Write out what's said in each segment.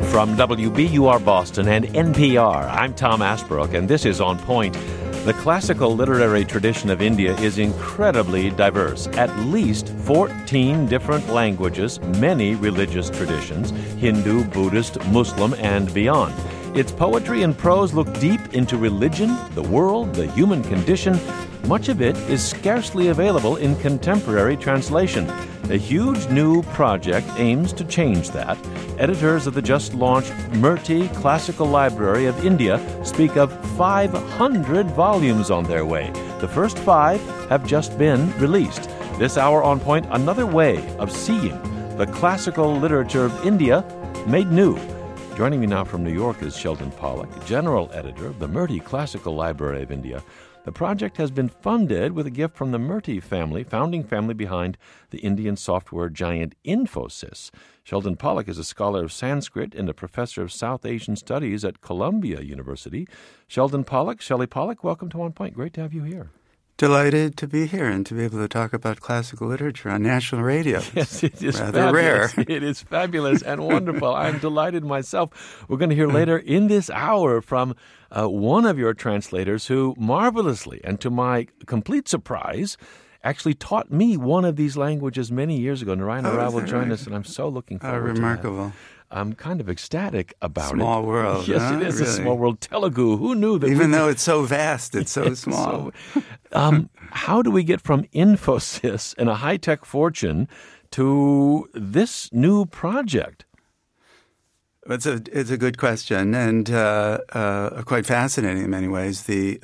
From WBUR Boston and NPR, I'm Tom Asbrook, and this is On Point. The classical literary tradition of India is incredibly diverse. At least 14 different languages, many religious traditions, Hindu, Buddhist, Muslim, and beyond. Its poetry and prose look deep into religion, the world, the human condition. Much of it is scarcely available in contemporary translation. A huge new project aims to change that. Editors of the just-launched Murti Classical Library of India speak of 500 volumes on their way. The first 5 have just been released. This hour on Point, another way of seeing the classical literature of India made new. Joining me now from New York is Sheldon Pollack, General Editor of the Murti Classical Library of India. The project has been funded with a gift from the Murti family, founding family behind the Indian software giant Infosys. Sheldon Pollack is a scholar of Sanskrit and a professor of South Asian Studies at Columbia University. Sheldon Pollack, Shelley Pollack, welcome to On Point. Great to have you here. Delighted to be here and to be able to talk about classical literature on national radio. Yes, it is rather fabulous. rare. It is fabulous and wonderful. I'm delighted myself. We're going to hear later in this hour from one of your translators who marvelously, and to my complete surprise, actually taught me one of these languages many years ago. Narayana Rao will join us, and I'm so looking forward to that. Remarkable. I'm kind of ecstatic about Small world. Yes, huh? it is Really? a small world. Telugu, who knew that? Even though it's so vast, it's so small. How do we get from Infosys and a high-tech fortune to this new project? It's a good question and quite fascinating in many ways.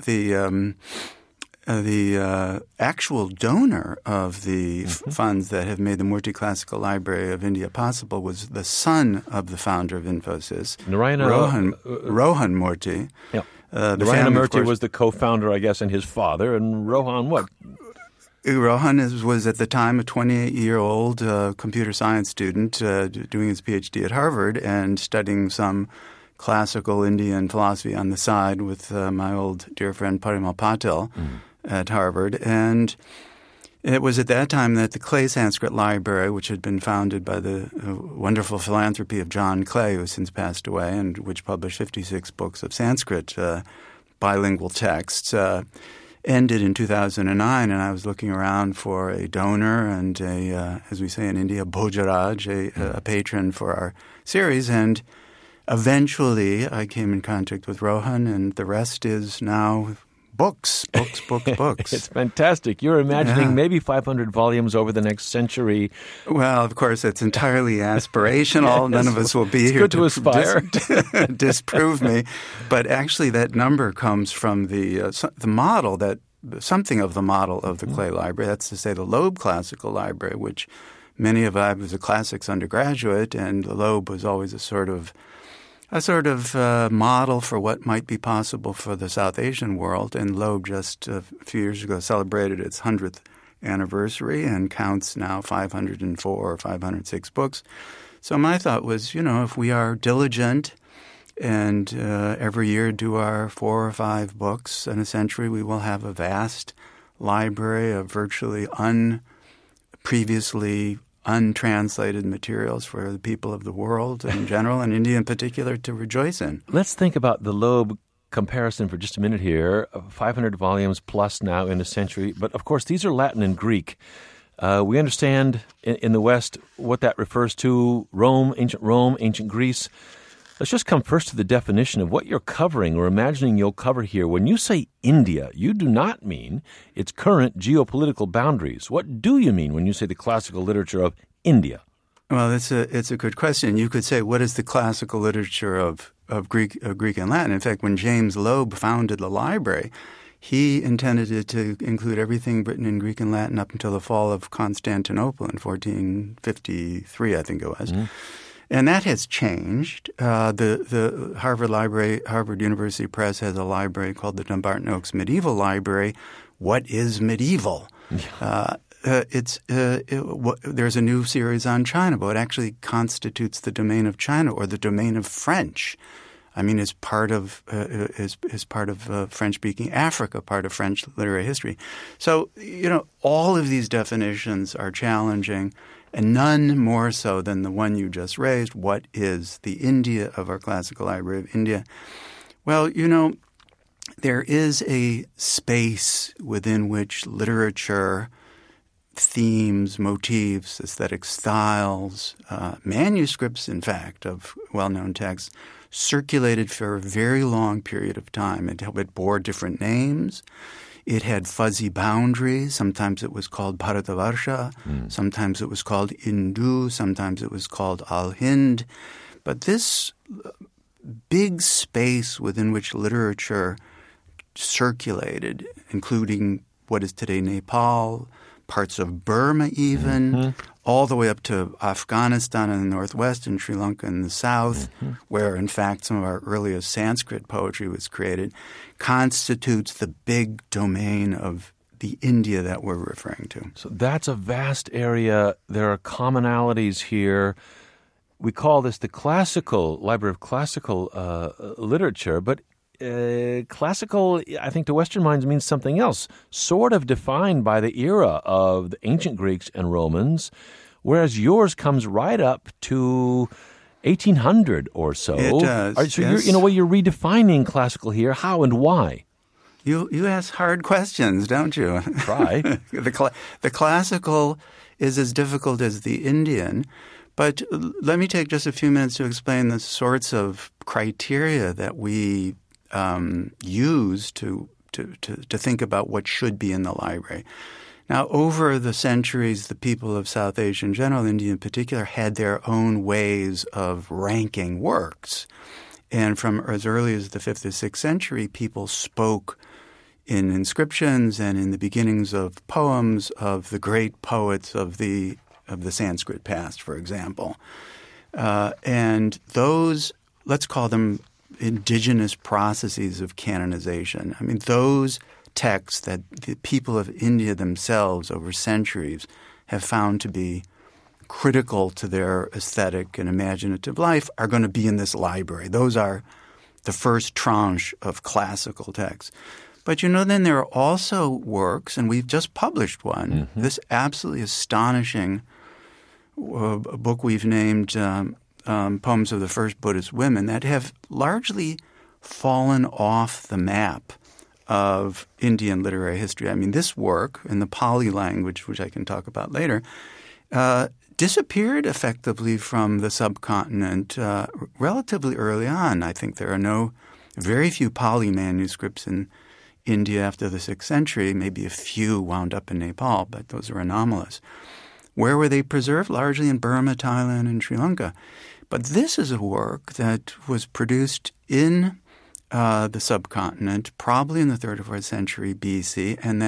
The actual donor of the funds that have made the Murti Classical Library of India possible was the son of the founder of Infosys, Rohan Murti. Yeah. Narayana Murti was the co-founder, I guess, and his father, and Rohan what? Rohan was at the time a 28-year-old computer science student doing his PhD at Harvard and studying some classical Indian philosophy on the side with my old dear friend Parimal Patil at Harvard. And it was at that time that the Clay Sanskrit Library, which had been founded by the wonderful philanthropy of John Clay, who has since passed away, and which published 56 books of Sanskrit bilingual texts, ended in 2009. And I was looking around for a donor and as we say in India, Bhojaraj, a patron for our series. And eventually I came in contact with Rohan, and the rest is now books. It's fantastic. You're imagining maybe 500 volumes over the next century. Well, of course, it's entirely aspirational. Yes. None of us will be It's here good to aspire. Disprove me. But actually, that number comes from the model something of the model of the Clay Library. That's to say, the Loeb Classical Library, which I was a classics undergraduate, and the Loeb was always a sort of model for what might be possible for the South Asian world. And Loeb just a few years ago celebrated its 100th anniversary and counts now 504 or 506 books. So my thought was, if we are diligent and every year do our 4 or 5 books in a century, we will have a vast library of virtually previously untranslated materials for the people of the world in general, and India in particular, to rejoice in. Let's think about the Loeb comparison for just a minute here. 500 volumes plus now in a century. But, of course, these are Latin and Greek. We understand in the West what that refers to, Rome, ancient Greece. Let's just come first to the definition of what you're covering or imagining you'll cover here. When you say India, you do not mean its current geopolitical boundaries. What do you mean when you say the classical literature of India? Well, it's a good question. You could say, what is the classical literature of Greek and Latin? In fact, when James Loeb founded the library, he intended it to include everything written in Greek and Latin up until the fall of Constantinople in 1453, I think it was. And that has changed. The Harvard University Press has a library called the Dumbarton Oaks Medieval Library. What is medieval? There's a new series on China, but it actually constitutes the domain of China or the domain of French. I mean, is part of French-speaking Africa, part of French literary history. So, all of these definitions are challenging, and none more so than the one you just raised. What is the India of our Classical Library of India? Well, there is a space within which literature, themes, motifs, aesthetic styles, manuscripts, in fact, of well-known texts circulated for a very long period of time. It bore different names. It had fuzzy boundaries. Sometimes it was called Bharatavarsha. Sometimes it was called Indu. Sometimes it was called Al-Hind. But this big space within which literature circulated, including what is today Nepal, parts of Burma even, all the way up to Afghanistan in the northwest and Sri Lanka in the south, where, in fact, some of our earliest Sanskrit poetry was created, constitutes the big domain of the India that we're referring to. So that's a vast area. There are commonalities here. We call this the classical, Library of Classical Literature, but classical, I think, to Western minds means something else, sort of defined by the era of the ancient Greeks and Romans, whereas yours comes right up to 1800 or so. It does. So yes. you're redefining classical here. How and why? You ask hard questions, don't you? Try. The classical is as difficult as the Indian. But let me take just a few minutes to explain the sorts of criteria that we use to think about what should be in the library. Now, over the centuries, the people of South Asia in general, India in particular, had their own ways of ranking works. And from as early as the 5th or 6th century, people spoke in inscriptions and in the beginnings of poems of the great poets of the Sanskrit past, for example. And those, let's call them indigenous processes of canonization. I mean, those texts that the people of India themselves over centuries have found to be critical to their aesthetic and imaginative life are going to be in this library. Those are the first tranche of classical texts. But then there are also works, and we've just published one, this absolutely astonishing book we've named Poems of the First Buddhist Women, that have largely fallen off the map of Indian literary history. I mean, this work in the Pali language, which I can talk about later, disappeared effectively from the subcontinent relatively early on. I think there are very few Pali manuscripts in India after the 6th century. Maybe a few wound up in Nepal, but those are anomalous. Where were they preserved? Largely in Burma, Thailand, and Sri Lanka. But this is a work that was produced in the subcontinent, probably in the 3rd or 4th century BC, and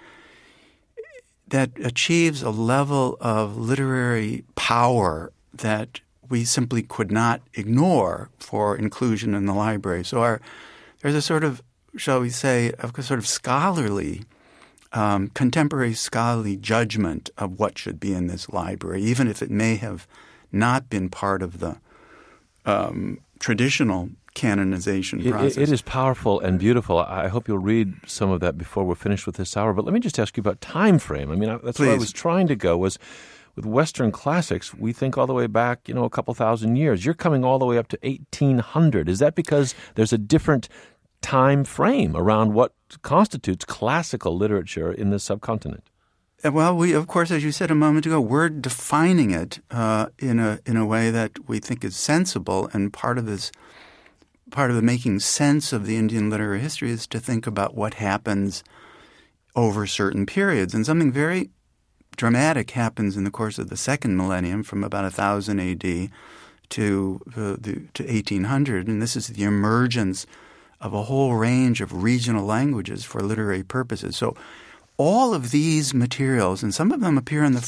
that achieves a level of literary power that we simply could not ignore for inclusion in the library. So there's a sort of, shall we say, a sort of scholarly, contemporary scholarly judgment of what should be in this library, even if it may have not been part of the traditional canonization process. It is powerful and beautiful. I hope you'll read some of that before we're finished with this hour. But let me just ask you about time frame. I mean, that's where I was trying to go was with Western classics, we think all the way back, a couple thousand years. You're coming all the way up to 1800. Is that because there's a different time frame around what constitutes classical literature in the subcontinent? Well, we, of course, as you said a moment ago, we're defining it in a way that we think is sensible, and part of the making sense of the Indian literary history is to think about what happens over certain periods. And something very dramatic happens in the course of the second millennium, from about 1000 A.D. to 1800, and this is the emergence of a whole range of regional languages for literary purposes. So all of these materials, and some of them appear in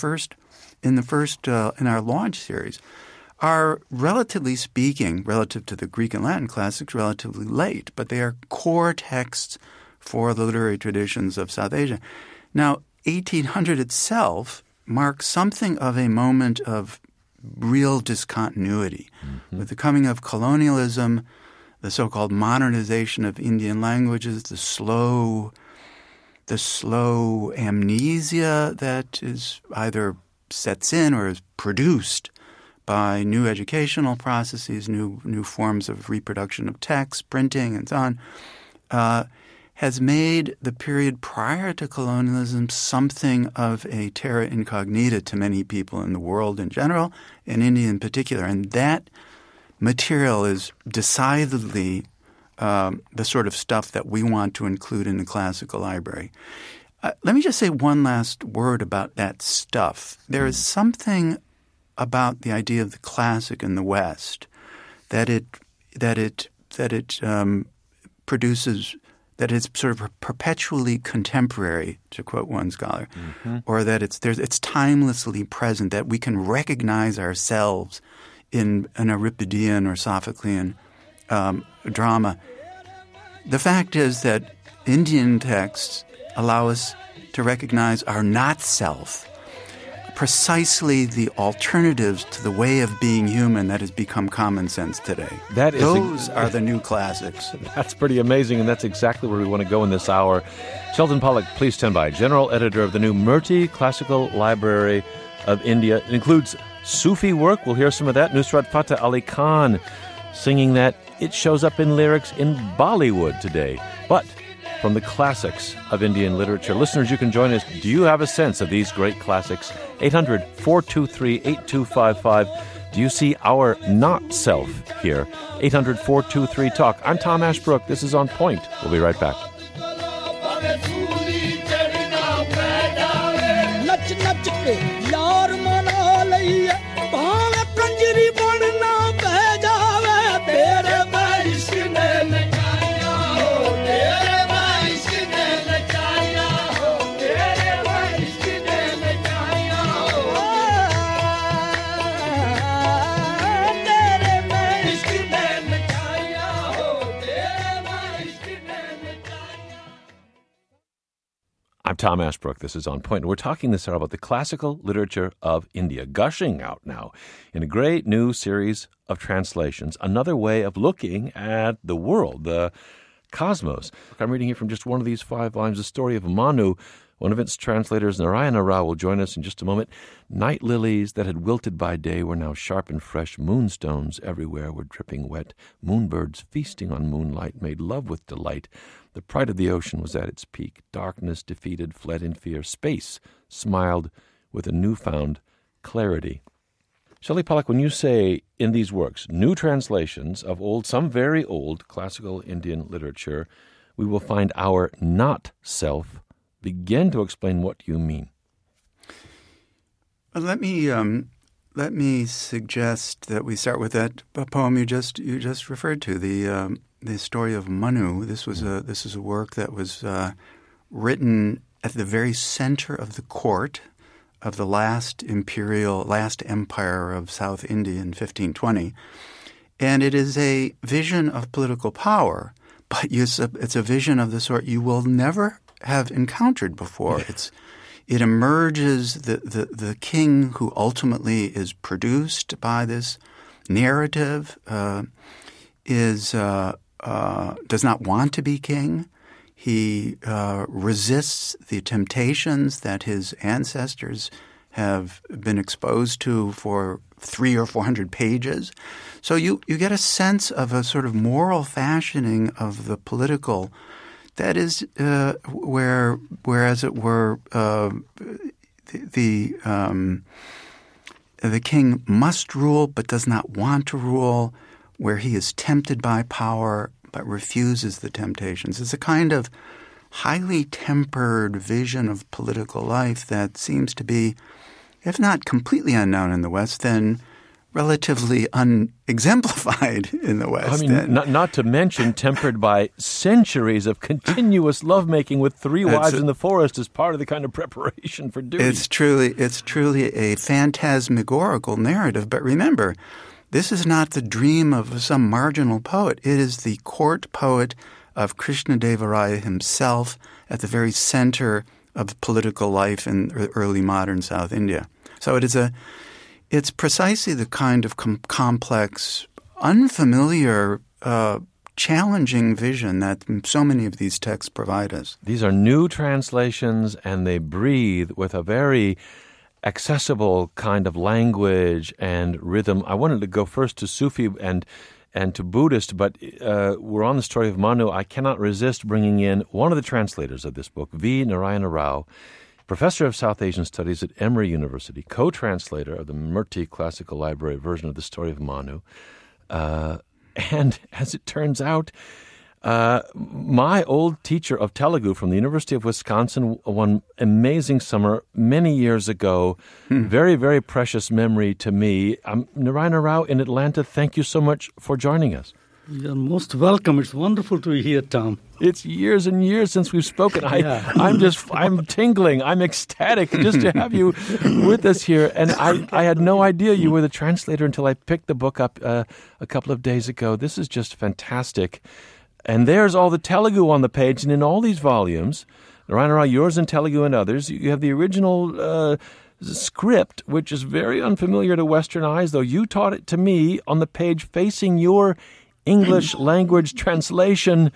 our launch series, are, relatively speaking, relative to the Greek and Latin classics, relatively late, but they are core texts for the literary traditions of South Asia. Now, 1800 itself marks something of a moment of real discontinuity. With the coming of colonialism, the so-called modernization of Indian languages, the slow amnesia that is either sets in or is produced by new educational processes, new forms of reproduction of text, printing, and so on, has made the period prior to colonialism something of a terra incognita to many people in the world in general, and India in particular. And that material is decidedly the sort of stuff that we want to include in the classical library. Let me just say one last word about that stuff. There is something about the idea of the classic in the West that it produces, that it's sort of perpetually contemporary, to quote one scholar, or that it's timelessly present, that we can recognize ourselves in an Euripidean or Sophoclean drama. The fact is that Indian texts allow us to recognize our not-self, precisely the alternatives to the way of being human that has become common sense today. Those are the new classics. That's pretty amazing, and that's exactly where we want to go in this hour. Sheldon Pollock, please stand by. General editor of the new Murti Classical Library of India. It includes Sufi work. We'll hear some of that. Nusrat Fateh Ali Khan singing that. It shows up in lyrics in Bollywood today. But from the classics of Indian literature. Listeners, you can join us. Do you have a sense of these great classics? 800-423-8255. Do you see our not-self here? 800-423-TALK. I'm Tom Ashbrook. This is On Point. We'll be right back. I'm Tom Ashbrook. This is On Point. We're talking this hour about the classical literature of India, gushing out now in a great new series of translations, another way of looking at the world, the cosmos. I'm reading here from just one of these 5 volumes, the story of Manu. One of its translators, Narayana Rao, will join us in just a moment. Night lilies that had wilted by day were now sharp and fresh. Moonstones everywhere were dripping wet. Moonbirds feasting on moonlight made love with delight. The pride of the ocean was at its peak. Darkness defeated, fled in fear. Space smiled with a newfound clarity. Shelley Pollock, when you say in these works, new translations of old, some very old classical Indian literature, we will find our not-self, begin to explain what you mean. Let me suggest that we start with that poem you just referred to, the story of Manu. This is a work that was written at the very center of the court of the last empire of South India in 1520, and it is a vision of political power, but it's a vision of the sort you will never have encountered before. It emerges, the king who ultimately is produced by this narrative does not want to be king. He resists the temptations that his ancestors have been exposed to for 300 or 400 pages. So you get a sense of a sort of moral fashioning of the political that is where as it were, the king must rule but does not want to rule, where he is tempted by power but refuses the temptations. It's a kind of highly tempered vision of political life that seems to be, if not completely unknown in the West, then relatively unexemplified in the West. I mean, not to mention tempered by centuries of continuous lovemaking with 3 wives in the forest as part of the kind of preparation for duty. It's truly a phantasmagorical narrative. But remember, this is not the dream of some marginal poet. It is the court poet of Krishnadevaraya himself at the very center of political life in early modern South India. So it's precisely the kind of complex, unfamiliar, challenging vision that so many of these texts provide us. These are new translations, and they breathe with a very accessible kind of language and rhythm. I wanted to go first to Sufi and to Buddhist, but we're on the story of Manu. I cannot resist bringing in one of the translators of this book, V. Narayana Rao, professor of South Asian Studies at Emory University, co-translator of the Murti Classical Library version of the story of Manu. And as it turns out, my old teacher of Telugu from the University of Wisconsin, one amazing summer many years ago, very, very precious memory to me. Narayana Rao in Atlanta, thank you so much for joining us. You're most welcome. It's wonderful to be here, Tom. It's years and years since we've spoken. I'm tingling. I'm ecstatic just to have you with us here. And I had no idea you were the translator until I picked the book up a couple of days ago. This is just fantastic. And there's all the Telugu on the page. And in all these volumes, Narayana Rao, yours in Telugu and others, you have the original script, which is very unfamiliar to Western eyes, though you taught it to me on the page facing your English language translation.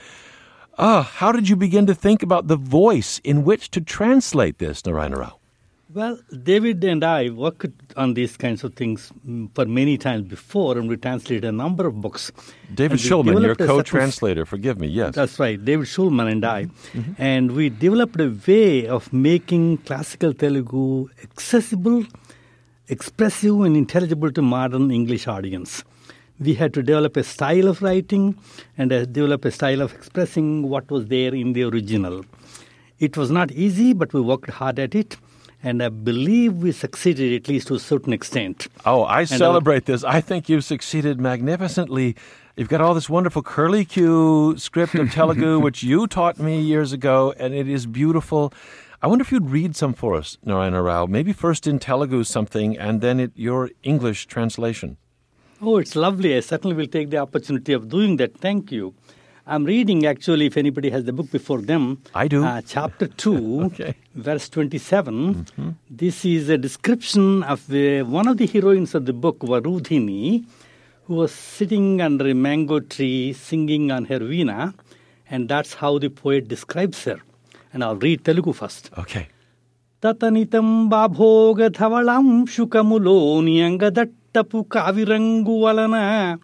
How did you begin to think about the voice in which to translate this, Narayana Rao? Well, David and I worked on these kinds of things for many times before, and we translated a number of books. David Schulman, your co-translator, forgive me, yes. That's right, David Schulman and I. Mm-hmm. And we developed a way of making classical Telugu accessible, expressive, and intelligible to modern English audience. We had to develop a style of writing and develop a style of expressing what was there in the original. It was not easy, but we worked hard at it. And I believe we succeeded at least to a certain extent. Oh, I celebrate this. I think you've succeeded magnificently. You've got all this wonderful curly-Q script of Telugu, which you taught me years ago, and it is beautiful. I wonder if you'd read some for us, Narayana Rao, maybe first in Telugu something, and then your English translation. Oh, it's lovely. I certainly will take the opportunity of doing that. Thank you. I'm reading, actually, if anybody has the book before them. I do. Chapter 2, okay. Verse 27. Mm-hmm. This is a description of one of the heroines of the book, Varudhini, who was sitting under a mango tree singing on her veena. And that's how the poet describes her. And I'll read Telugu first. Okay. Tatanitam babhoga dhavalam shukamulo niyangadattapu kavirangu valana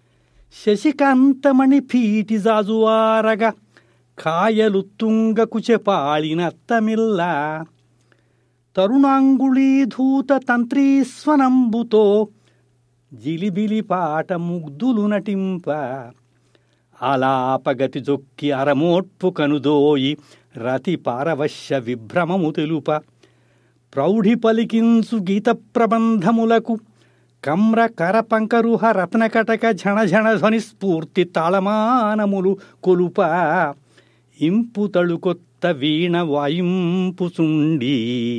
శశికాంతమణి పీటి జాజువారగ కాయలుత్తుంగ కుచెపాళినత్తమిల్ల తరుణాంగుళీధూత తంత్రీస్వనంబుతో జిలిబిలి పాట ముగ్ధులు నటింప ఆలాపగతి జొక్కి అరమోట్పు కనుదోయి రతి పారవశ్య విభ్రమము తెలుప ప్రౌఢి పలికించు గీత ప్రబంధములకు కమ్ర కర పంకరుహ రత్నకటక ఝణ ఝణ ధ్వని స్ఫూర్తి తాళమానములు కొలుప ఇంపు తళుకొత్త వీణ వాయింపుచుండి.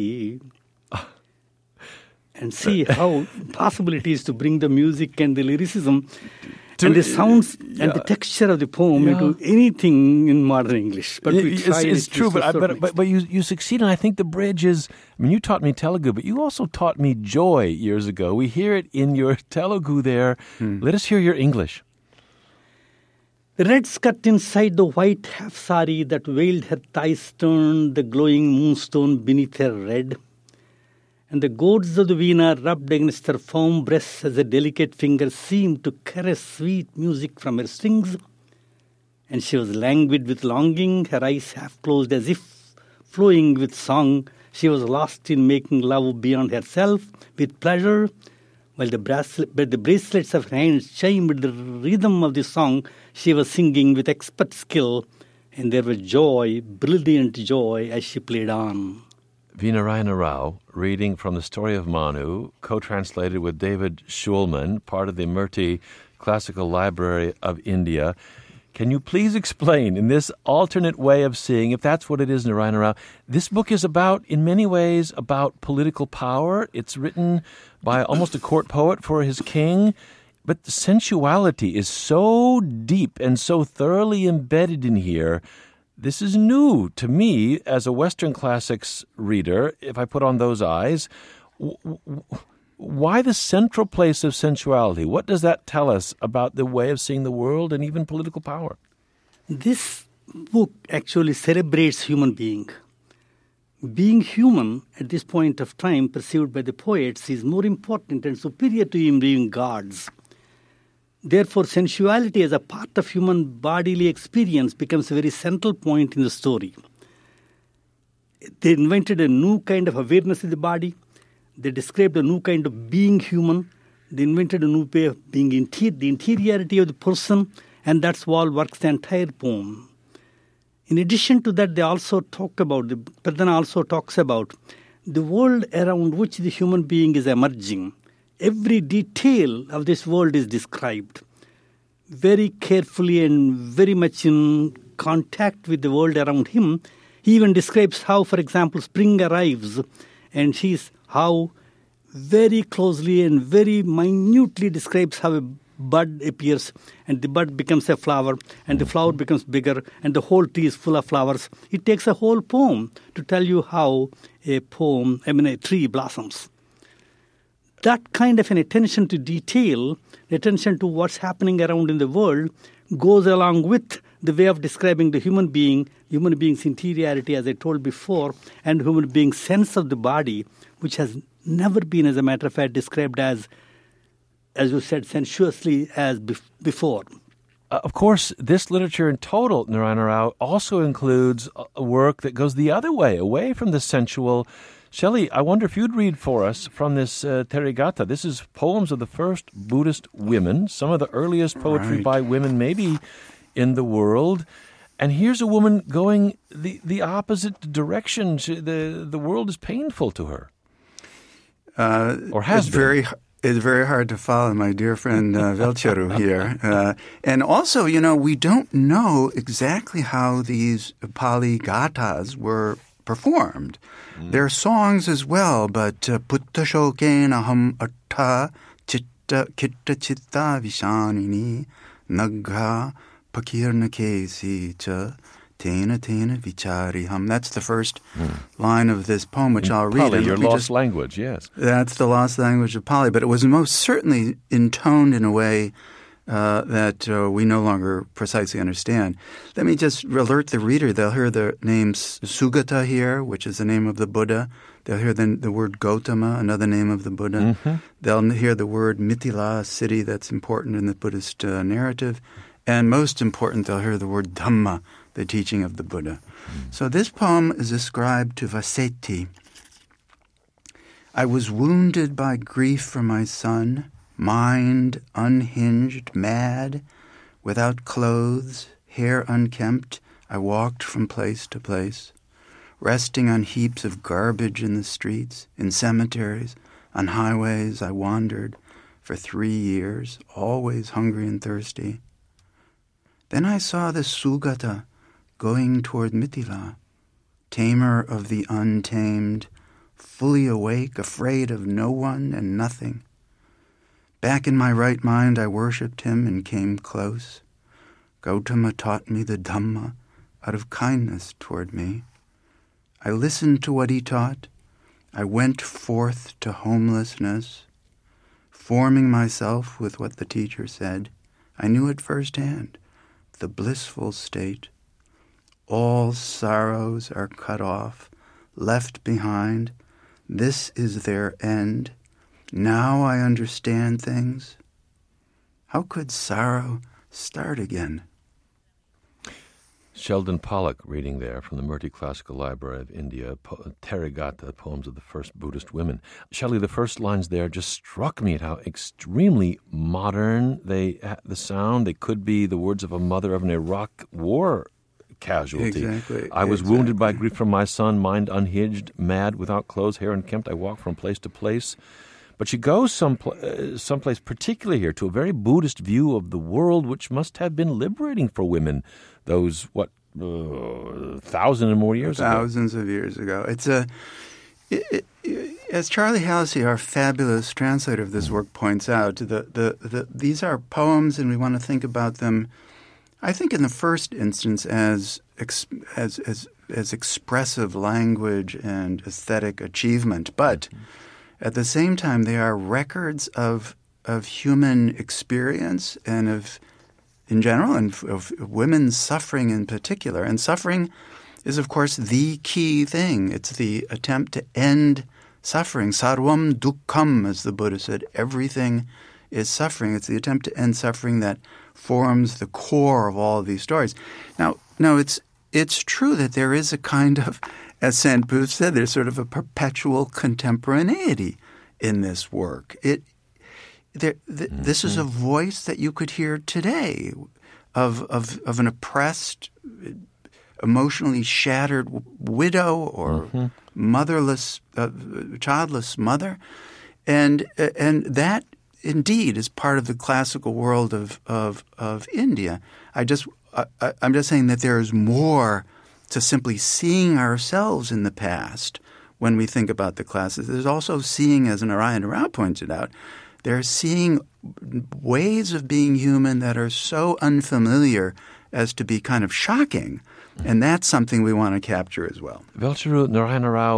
And see how impossible it is to bring the music and the lyricism and the sounds and the texture of the poem into anything in modern English. But we tried. It's true, but you succeed, and I think the bridge is, I mean, you taught me Telugu, but you also taught me joy years ago. We hear it in your Telugu there. Let us hear your English. The red skirt inside the white half sari that veiled her thighs turned the glowing moonstone beneath her red. And the chords of the veena rubbed against her firm breasts as a delicate finger seemed to caress sweet music from her strings. And she was languid with longing, her eyes half closed as if flowing with song. She was lost in making love beyond herself with pleasure, while the bracelets of her hands chimed the rhythm of the song she was singing with expert skill. And there was joy, brilliant joy, as she played on. V. Narayana Rao, reading from the story of Manu, co-translated with David Schulman, part of the Murti Classical Library of India. Can you please explain, in this alternate way of seeing, if that's what it is, Narayana Rao, this book is about, in many ways, about political power. It's written by almost a court poet for his king, but the sensuality is so deep and so thoroughly embedded in here. This is new to me as a Western classics reader, if I put on those eyes. Why the central place of sensuality? What does that tell us about the way of seeing the world and even political power? This book actually celebrates human being. being human at this point of time, perceived by the poets, is more important and superior to him being gods. Therefore, sensuality as a part of human bodily experience becomes a very central point in the story. They invented a new kind of awareness in the body. They described a new kind of being human. They invented a new way of being the interiority of the person, and that's what works the entire poem. In addition to that, the Pradhana also talks about the world around which the human being is emerging. Every detail of this world is described very carefully and very much in contact with the world around him. He even describes how, for example, spring arrives and sees how very closely and very minutely describes how a bud appears, and the bud becomes a flower, and the flower becomes bigger, and the whole tree is full of flowers. It takes a whole poem to tell you how a tree blossoms. That kind of an attention to detail, attention to what's happening around in the world, goes along with the way of describing the human being's interiority, as I told before, and human being's sense of the body, which has never been, as a matter of fact, described as you said, sensuously as before. Of course, this literature in total, Narayana Rao, also includes a work that goes the other way, away from the sensual. Shelley, I wonder if you'd read for us from this Therigatha. This is poems of the first Buddhist women, some of the earliest poetry by women maybe in the world. And here's a woman going the opposite direction. The world is painful to her. Or has been. It's very hard to follow, my dear friend Velcheru here. And also, we don't know exactly how these Pali gathas were performed. They're songs as well, but Putta shoken aham atta chitta chitta vishanini nagha pakirna kesi cha tena vichariham. That's the first line of this poem, which I'll read. Pali, your lost language, yes. That's the lost language of Pali, but it was most certainly intoned in a way that we no longer precisely understand. Let me just alert the reader. They'll hear the name Sugata here, which is the name of the Buddha. They'll hear the word Gautama, another name of the Buddha. Mm-hmm. They'll hear the word Mithila, a city that's important in the Buddhist narrative. And most important, they'll hear the word Dhamma, the teaching of the Buddha. So this poem is ascribed to Vaseti. I was wounded by grief for my son, mind unhinged, mad, without clothes, hair unkempt, I walked from place to place, resting on heaps of garbage in the streets, in cemeteries, on highways I wandered for 3 years, always hungry and thirsty. Then I saw the Sugata going toward Mithila, tamer of the untamed, fully awake, afraid of no one and nothing. Back in my right mind, I worshipped him and came close. Gautama taught me the Dhamma out of kindness toward me. I listened to what he taught. I went forth to homelessness, forming myself with what the teacher said. I knew it firsthand, the blissful state. All sorrows are cut off, left behind. This is their end. Now I understand things. How could sorrow start again? Sheldon Pollock reading there from the Murty Classical Library of India, Therigatha, poems of the first Buddhist women. Shelley, the first lines there just struck me at how extremely modern the sound. They could be the words of a mother of an Iraq war casualty. Exactly. I was wounded by grief from my son, mind unhinged, mad, without clothes, hair unkempt. I walked from place to place. But she goes someplace particularly here to a very Buddhist view of the world, which must have been liberating for women those, 1,000 and more years ago. Thousands of years ago. It's as Charlie Halsey, our fabulous translator of this work, points out, these are poems, and we want to think about them, I think, in the first instance as expressive language and aesthetic achievement, but at the same time, they are records of human experience and in general, and of women's suffering in particular. And suffering is, of course, the key thing. It's the attempt to end suffering. Sarvam dukkham, as the Buddha said. Everything is suffering. It's the attempt to end suffering that forms the core of all of these stories. Now, it's true that there is a kind of, as Sant Booth said, there's sort of a perpetual contemporaneity in this work. This is a voice that you could hear today of an oppressed, emotionally shattered widow or motherless, childless mother, and that indeed is part of the classical world of India. I'm just saying that there is more to simply seeing ourselves in the past when we think about the classes. There's also seeing, as Narayana Rao pointed out, they're seeing ways of being human that are so unfamiliar as to be kind of shocking. And that's something we want to capture as well. Velcheru Narayana Rao,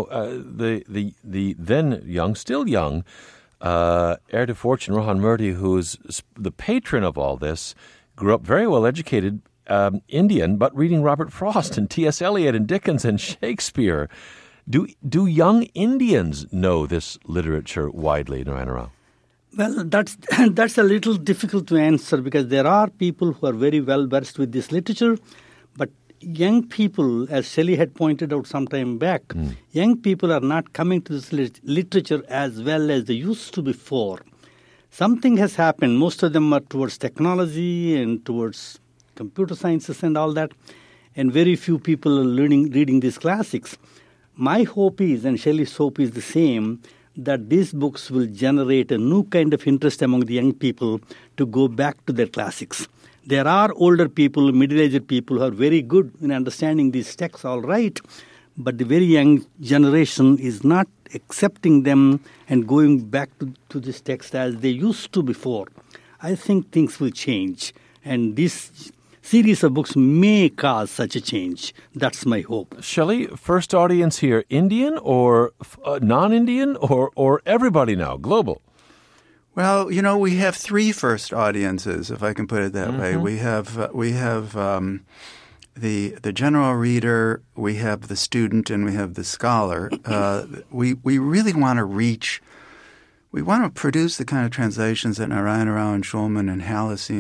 the then young, still young, heir to fortune, Rohan Murthy, who's the patron of all this, grew up very well educated, Indian, but reading Robert Frost and T.S. Eliot and Dickens and Shakespeare. Do young Indians know this literature widely, Narayana Rao? Well, that's a little difficult to answer because there are people who are very well versed with this literature, but young people, as Shelley had pointed out some time back, young people are not coming to this literature as well as they used to before. Something has happened. Most of them are towards technology and towards computer sciences and all that, and very few people are reading these classics. My hope is, and Shelley's hope is the same, that these books will generate a new kind of interest among the young people to go back to their classics. There are older people, middle-aged people who are very good in understanding these texts, all right, but the very young generation is not accepting them and going back to this text as they used to before. I think things will change, and this series of books may cause such a change. That's my hope. Shelley, first audience here, Indian or non-Indian or everybody now, global? Well, we have three first audiences, if I can put it that way. We have the general reader, we have the student, and we have the scholar. We really want to reach. We want to produce the kind of translations that Narayana Rao and Shulman and Hallisey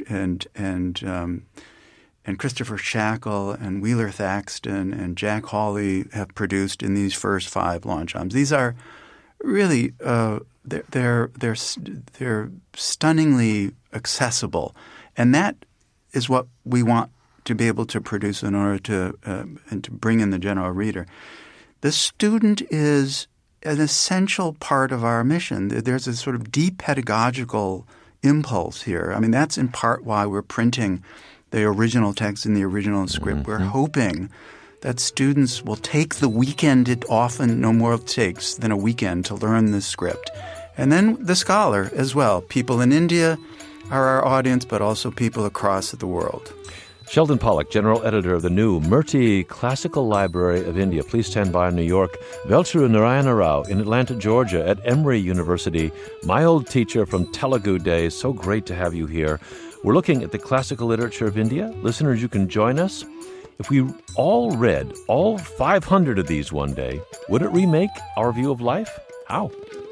and Christopher Shackle and Wheeler Thaxton and Jack Hawley have produced in these first 5 launch albums. These are really they're stunningly accessible, and that is what we want to be able to produce in order to and to bring in the general reader. The student is an essential part of our mission. There's a sort of deep pedagogical impulse here. I mean, that's in part why we're printing the original text in the original script. We're hoping that students will take the weekend. It often no more takes than a weekend to learn the script. And then the scholar as well. People in India are our audience, but also people across the world. Sheldon Pollock, General Editor of the new Murthy Classical Library of India. Please stand by in New York. Velcheru Narayana Rao in Atlanta, Georgia at Emory University. My old teacher from Telugu days. So great to have you here. We're looking at the classical literature of India. Listeners, you can join us. If we all read all 500 of these one day, would it remake our view of life? How?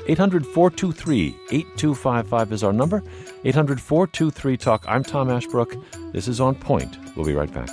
800-423-8255 is our number. 800-423-TALK. I'm Tom Ashbrook. This is On Point. We'll be right back.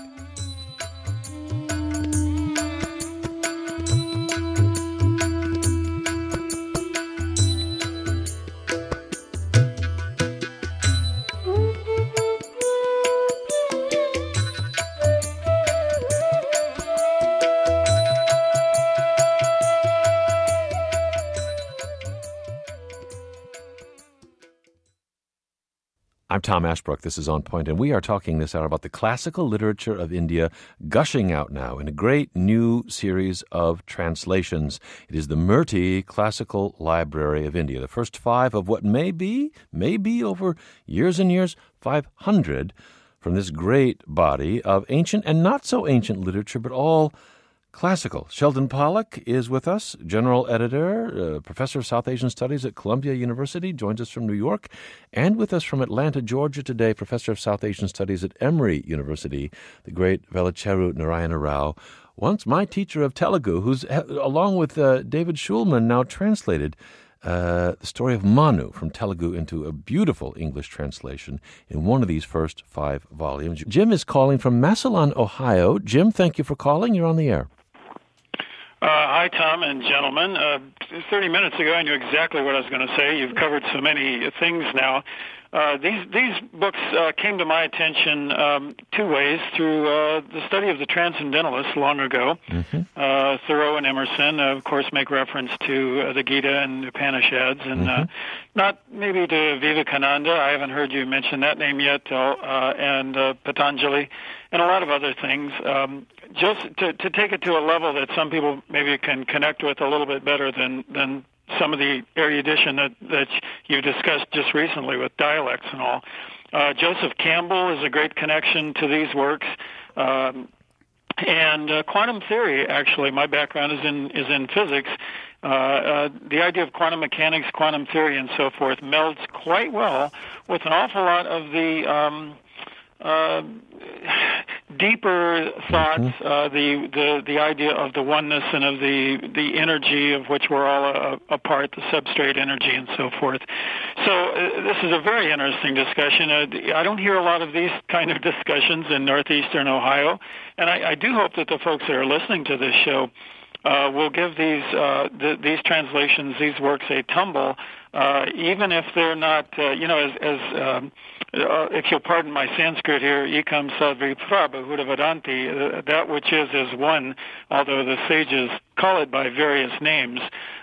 I'm Tom Ashbrook. This is On Point, and we are talking this hour about the classical literature of India gushing out now in a great new series of translations. It is the Murthy Classical Library of India, the first 5 of what may be over years and years, 500 from this great body of ancient and not so ancient literature, but all classical. Sheldon Pollock is with us, General Editor, Professor of South Asian Studies at Columbia University, joins us from New York, and with us from Atlanta, Georgia today, Professor of South Asian Studies at Emory University, the great Velcheru Narayana Rao. once my teacher of Telugu, who's, along with David Schulman, now translated the story of Manu from Telugu into a beautiful English translation in one of these first 5 volumes. Jim is calling from Massillon, Ohio. Jim, thank you for calling. You're on the air. Hi, Tom and gentlemen. 30 minutes ago, I knew exactly what I was going to say. You've covered so many things now. These books came to my attention 2 ways: through the study of the Transcendentalists long ago. Thoreau and Emerson, of course, make reference to the Gita and Upanishads, and not maybe to Vivekananda. I haven't heard you mention that name yet, and Patanjali, and a lot of other things. Just to take it to a level that some people maybe can connect with a little bit better than some of the erudition that you discussed just recently with dialects and all. Joseph Campbell is a great connection to these works. And quantum theory, actually, my background is in physics. The idea of quantum mechanics, quantum theory, and so forth melds quite well with an awful lot of the deeper thoughts, the idea of the oneness and of the energy of which we're all a part, the substrate energy and so forth. So this is a very interesting discussion. I don't hear a lot of these kind of discussions in northeastern Ohio, and I do hope that the folks that are listening to this show will give these translations, these works, a tumble, even if they're not, if you'll pardon my Sanskrit here, ekam sadvi prabhuda vadanti, that which is one, although the sages call it by various names.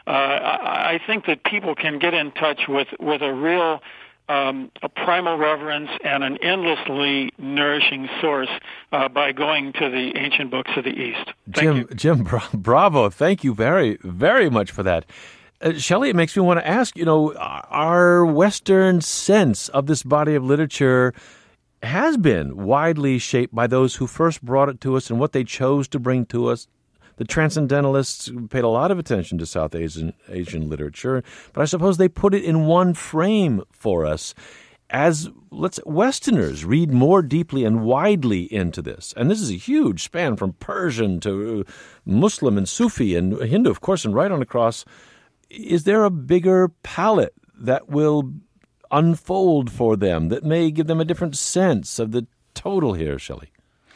I think that people can get in touch with a real a primal reverence and an endlessly nourishing source by going to the ancient books of the East. Jim, bravo. Thank you very, very much for that. Shelley, it makes me want to ask, our Western sense of this body of literature has been widely shaped by those who first brought it to us and what they chose to bring to us. The Transcendentalists paid a lot of attention to South Asian literature, but I suppose they put it in one frame for us. As Westerners read more deeply and widely into this, and this is a huge span from Persian to Muslim and Sufi and Hindu, of course, and right on across. Is there a bigger palette that will unfold for them that may give them a different sense of the total here, Shelley?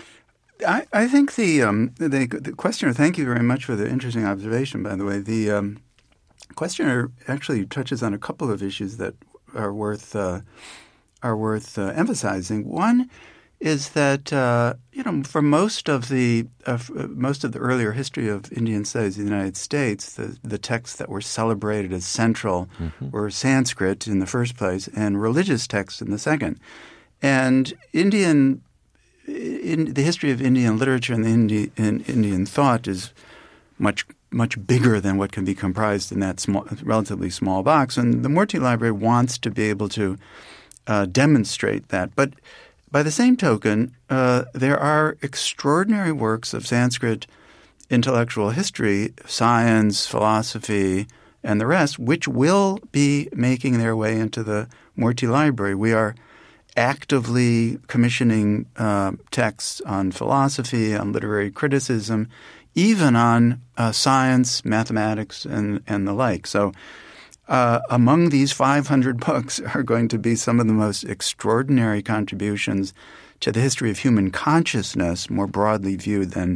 I think the questioner, thank you very much for the interesting observation, by the way. The questioner actually touches on a couple of issues that are worth emphasizing. One is that for most of the earlier history of Indian studies in the United States, the texts that were celebrated as central were Sanskrit in the first place and religious texts in the second. And in the history of Indian literature and Indian thought is much bigger than what can be comprised in that relatively small box. And the Murty Library wants to be able to demonstrate that. But by the same token, there are extraordinary works of Sanskrit intellectual history, science, philosophy, and the rest, which will be making their way into the Murty Library. We are actively commissioning texts on philosophy, on literary criticism, even on science, mathematics, and the like. So among these 500 books are going to be some of the most extraordinary contributions to the history of human consciousness, more broadly viewed than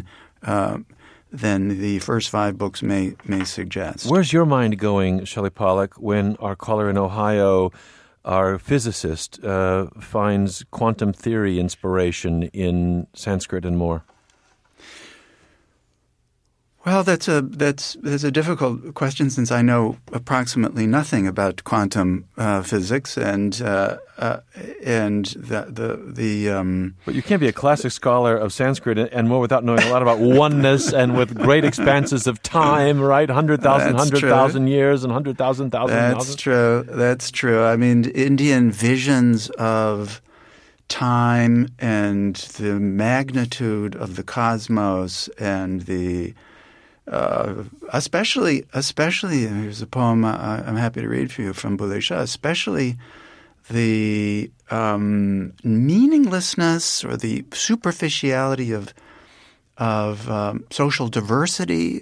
the first 5 books may suggest. Where's your mind going, Shelley Pollack, when our caller in Ohio, our physicist, finds quantum theory inspiration in Sanskrit and more? Well, that's a difficult question since I know approximately nothing about quantum physics and the. But you can't be a classic scholar of Sanskrit and more without knowing a lot about oneness and with great expanses of time, right? 100,000 years and 100,000. That's true. That's true. I mean, Indian visions of time and the magnitude of the cosmos and the especially, here's a poem I'm happy to read for you from Bulleh Shah, especially the meaninglessness or the superficiality of social diversity.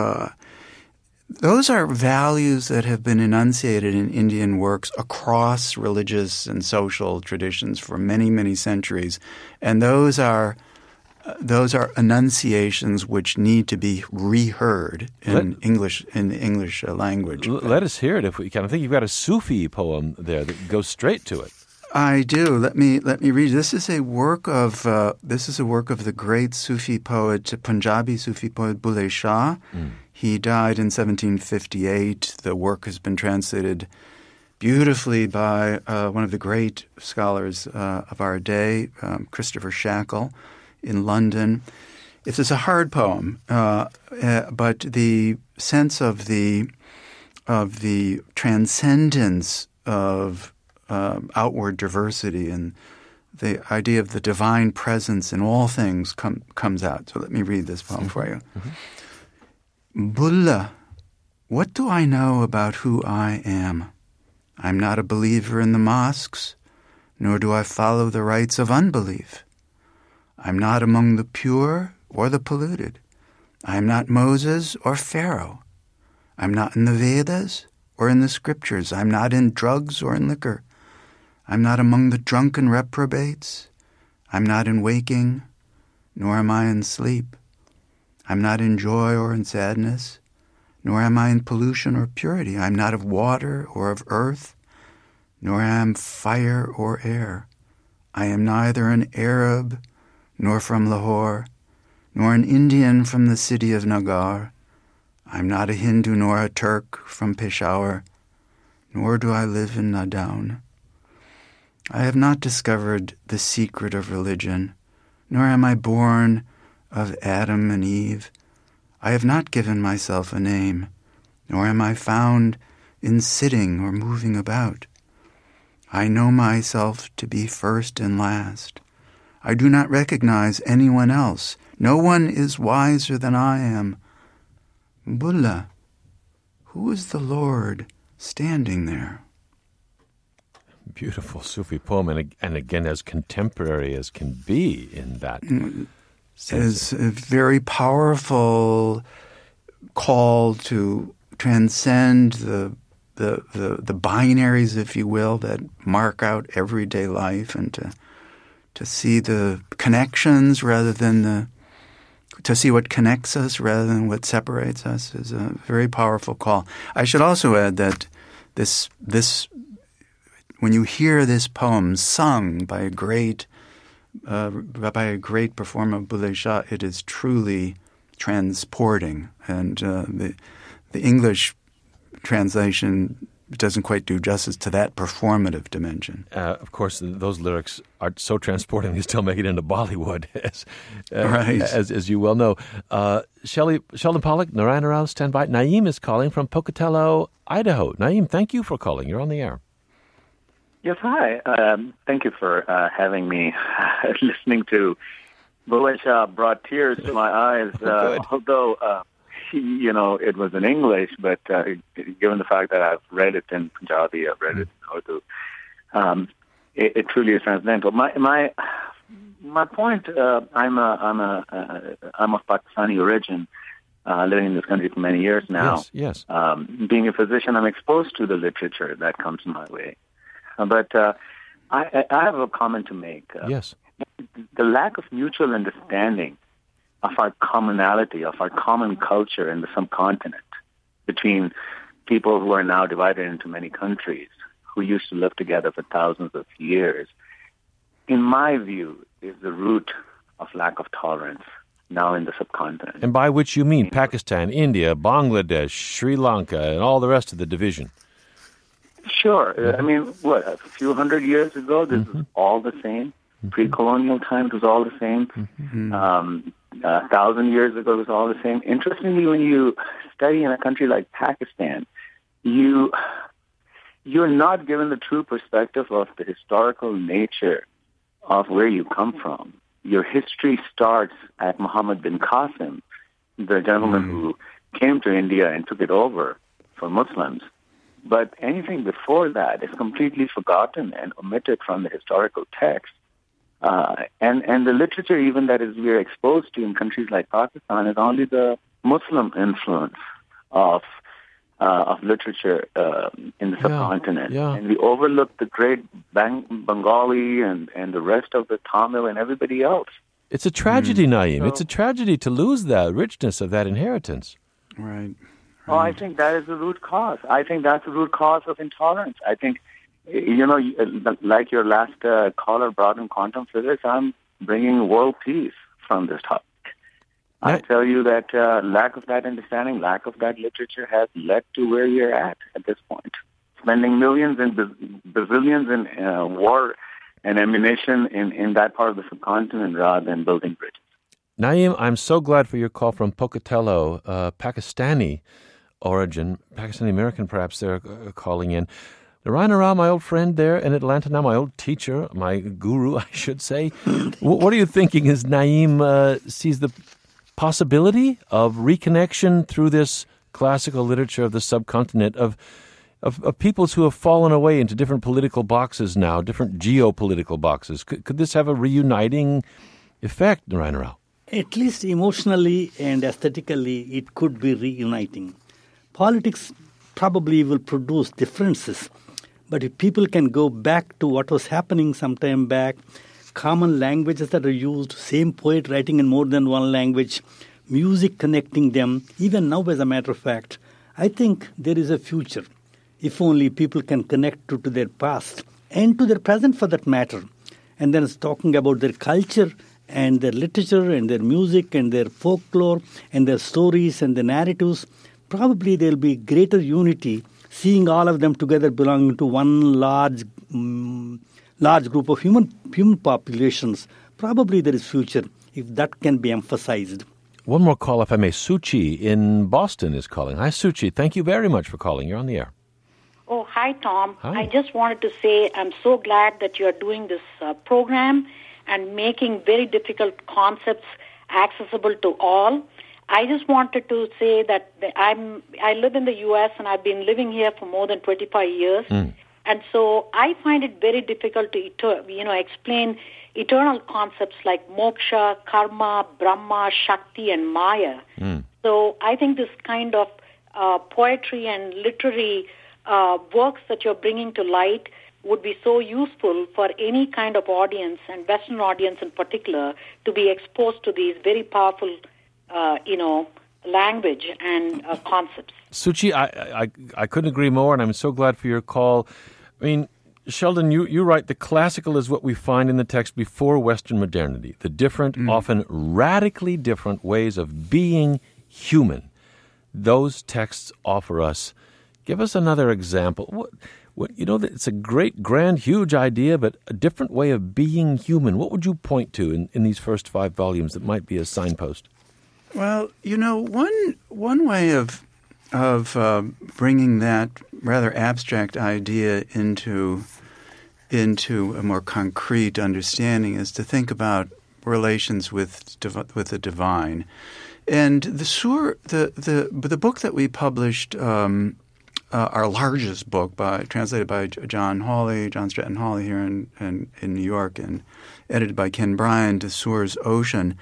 Those are values that have been enunciated in Indian works across religious and social traditions for many, many centuries, and those are enunciations which need to be reheard in the English language. Let us hear it if we can. I think you've got a Sufi poem there that goes straight to it. I do. Let me read. This is a work of the great Sufi poet, Punjabi Sufi poet Bulleh Shah. He died in 1758. The work has been translated beautifully by one of the great scholars of our day, Christopher Shackle, in London. It's a hard poem, but the sense of the transcendence of outward diversity and the idea of the divine presence in all things comes out. So let me read this poem for you. Bulla, what do I know about who I am? I'm not a believer in the mosques, nor do I follow the rites of unbelief. I'm not among the pure or the polluted. I am not Moses or Pharaoh. I'm not in the Vedas or in the scriptures. I'm not in drugs or in liquor. I'm not among the drunken reprobates. I'm not in waking, nor am I in sleep. I'm not in joy or in sadness, nor am I in pollution or purity. I'm not of water or of earth, nor am fire or air. I am neither an Arab, nor from Lahore, nor an Indian from the city of Nagar. I'm not a Hindu nor a Turk from Peshawar, nor do I live in Nadaun. I have not discovered the secret of religion, nor am I born of Adam and Eve. I have not given myself a name, nor am I found in sitting or moving about. I know myself to be first and last. I do not recognize anyone else. No one is wiser than I am. Bulla, who is the Lord standing there? Beautiful Sufi poem, and again, as contemporary as can be in that sense. Is a very powerful call to transcend the binaries, if you will, that mark out everyday life, and to see the connections rather than to see what connects us rather than what separates us is a very powerful call. I should also add that this when you hear this poem sung by a great performer, Bulleh Shah, it is truly transporting, and the English translation doesn't quite do justice to that performative dimension. Of course, those lyrics are so transporting, they still make it into Bollywood, as you well know. Sheldon Pollock, Narayana Rao, stand by. Naeem is calling from Pocatello, Idaho. Naeem, thank you for calling. You're on the air. Yes, hi. Thank you for having me. Listening to Bulleh Shah brought tears to my eyes, although it was in English, but given the fact that I've read it in Punjabi, I've read it in Urdu, it truly is transcendental. My point, I'm of Pakistani origin, living in this country for many years now. Yes. Being a physician, I'm exposed to the literature that comes my way. But I have a comment to make. Yes. The lack of mutual understanding of our commonality, of our common culture in the subcontinent between people who are now divided into many countries who used to live together for thousands of years, in my view, is the root of lack of tolerance now in the subcontinent. And by which you mean Pakistan, India, Bangladesh, Sri Lanka, and all the rest of the division. Sure. I mean, a few hundred years ago, this was all the same. Pre-colonial time, it was all the same. 1,000 years ago, it was all the same. Interestingly, when you study in a country like Pakistan, you're not given the true perspective of the historical nature of where you come from. Your history starts at Muhammad bin Qasim, the gentleman who came to India and took it over for Muslims. But anything before that is completely forgotten and omitted from the historical text. And the literature even that is we are exposed to in countries like Pakistan is only the Muslim influence of literature in the subcontinent. Yeah. And we overlook the great Bengali and the rest of the Tamil and everybody else. It's a tragedy, Naeem. It's a tragedy to lose the richness of that inheritance. Right. Oh, I think that is the root cause. I think that's the root cause of intolerance. I think, like your last caller brought in quantum physics, I'm bringing world peace from this topic. I tell you that lack of that understanding, lack of that literature has led to where you're at this point. Spending millions and bazillions in war and ammunition in that part of the subcontinent rather than building bridges. Naeem, I'm so glad for your call from Pocatello, Pakistani origin, Pakistani-American perhaps they're calling in. Narayana Rao, my old friend there in Atlanta now, my old teacher, my guru, I should say. What are you thinking as Naeem sees the possibility of reconnection through this classical literature of the subcontinent of peoples who have fallen away into different political boxes now, different geopolitical boxes? Could this have a reuniting effect, Narayana Rao? At least emotionally and aesthetically, it could be reuniting. Politics probably will produce differences, but if people can go back to what was happening some time back, common languages that are used, same poet writing in more than one language, music connecting them, even now as a matter of fact, I think there is a future. If only people can connect to their past and to their present for that matter. And then it's talking about their culture and their literature and their music and their folklore and their stories and their narratives. Probably there will be greater unity, seeing all of them together belonging to one large group of human populations. Probably there is future if that can be emphasized. One more call, if I may. Suchi in Boston is calling. Hi, Suchi. Thank you very much for calling. You're on the air. Oh, hi, Tom. Hi. I just wanted to say I'm so glad that you're doing this program and making very difficult concepts accessible to all. I just wanted to say that I live in the U.S. and I've been living here for more than 25 years. And so I find it very difficult to explain eternal concepts like moksha, karma, Brahma, Shakti, and Maya. So I think this kind of poetry and literary works that you're bringing to light would be so useful for any kind of audience, and Western audience in particular, to be exposed to these very powerful, language and concepts. Suchi, I couldn't agree more, and I'm so glad for your call. I mean, Sheldon, you write, the classical is what we find in the text before Western modernity, the different, often radically different ways of being human. Those texts offer us. Give us another example. It's a great, grand, huge idea, but a different way of being human. What would you point to in these first 5 volumes that might be a signpost? Well, one way of bringing that rather abstract idea into a more concrete understanding is to think about relations with the divine. And the book that we published, our largest book, translated by John Stratton Hawley here in New York, and edited by Ken Bryan, Desur's Ocean,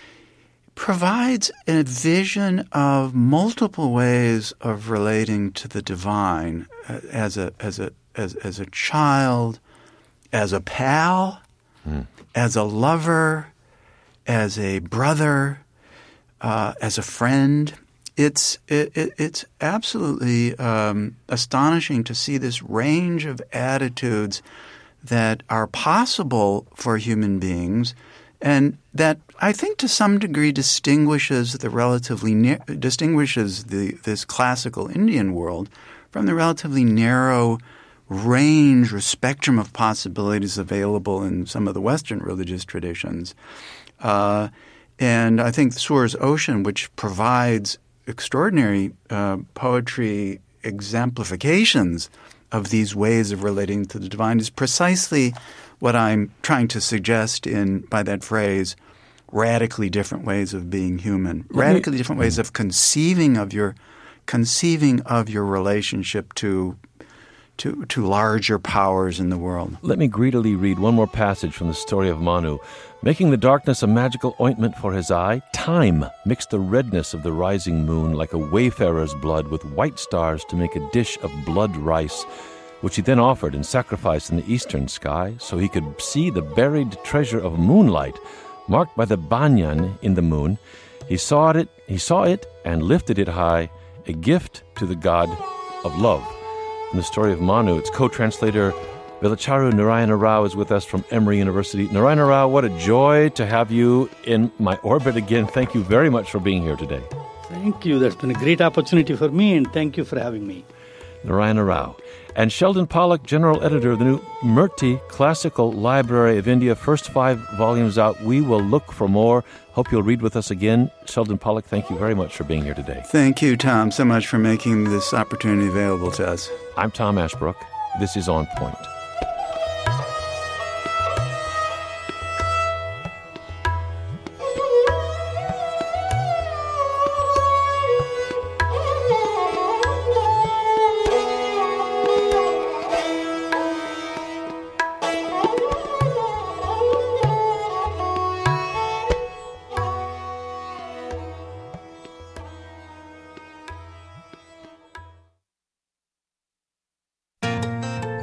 provides a vision of multiple ways of relating to the divine as a child, as a pal, as a lover, as a brother, as a friend. It's absolutely astonishing to see this range of attitudes that are possible for human beings, and that I think to some degree distinguishes this classical Indian world from the relatively narrow range or spectrum of possibilities available in some of the Western religious traditions. And I think Desur's Ocean, which provides extraordinary poetry exemplifications of these ways of relating to the divine, is precisely what I'm trying to suggest by that phrase, radically different ways of being human, radically different ways of conceiving of your relationship to to larger powers in the world. Let me greedily read one more passage from the story of Manu. Making the darkness a magical ointment for his eye, Time mixed the redness of the rising moon like a wayfarer's blood with white stars to make a dish of blood rice, which he then offered in sacrifice in the eastern sky, so he could see the buried treasure of moonlight, marked by the banyan in the moon. He saw it and lifted it high, a gift to the god of love. In the story of Manu, its co-translator Velacharu Narayana Rao is with us from Emory University. Narayana Rao, what a joy to have you in my orbit again. Thank you very much for being here today. Thank you. That's been a great opportunity for me, and thank you for having me. Narayana Rao. And Sheldon Pollock, General Editor of the new Murti Classical Library of India, first 5 volumes out. We will look for more. Hope you'll read with us again. Sheldon Pollock, thank you very much for being here today. Thank you, Tom, so much for making this opportunity available to us. I'm Tom Ashbrook. This is On Point.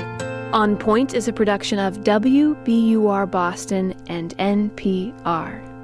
On Point is a production of WBUR Boston and NPR.